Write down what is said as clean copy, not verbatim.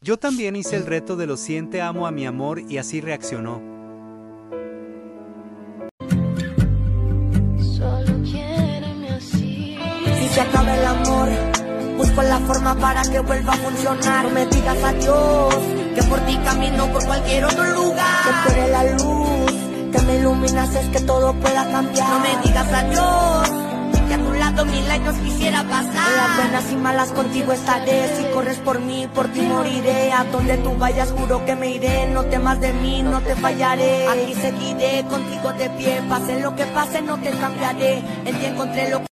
Yo también hice el reto de los 100 te amo a mi amor y así reaccionó. Solo quiéreme así. Si se acaba el amor, busco la forma para que vuelva a funcionar. No me digas adiós, que por ti camino por cualquier otro lugar. Que tú eres la luz, que me iluminas, es que todo pueda cambiar. No me digas adiós, que a tu lado 1000 años quisiera pasar. En las buenas y malas contigo estaré. Si corres por ti moriré. A donde tú vayas juro que me iré. No temas de mí, no te fallaré. Aquí seguiré contigo de pie. Pase lo que pase, no te cambiaré. En ti encontré lo que